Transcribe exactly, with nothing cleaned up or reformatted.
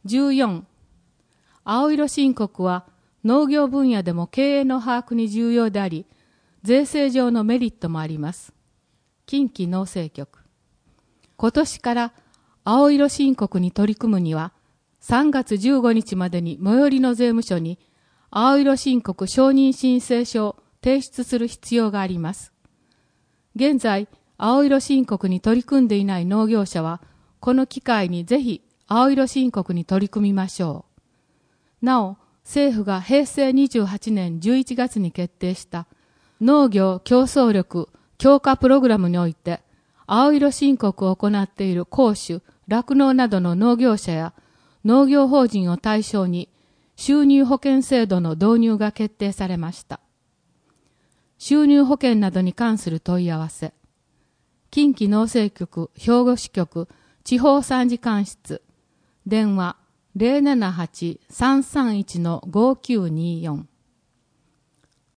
じゅうよん、青色申告は農業分野でも経営の把握に重要であり、税制上のメリットもあります。近畿農政局。今年から青色申告に取り組むには、さんがつじゅうごにちまでに最寄りの税務署に青色申告承認申請書を提出する必要があります。現在、青色申告に取り組んでいない農業者は、この機会にぜひ青色申告に取り組みましょう。なお、政府がへいせいにじゅうはちねんじゅういちがつに決定した農業競争力強化プログラムにおいて、青色申告を行っている公主、酪農などの農業者や農業法人を対象に収入保険制度の導入が決定されました。収入保険などに関する問い合わせ。近畿農政局兵庫支局地方参事官室。電話 ゼロななはち さんさんいち ごきゅうによん。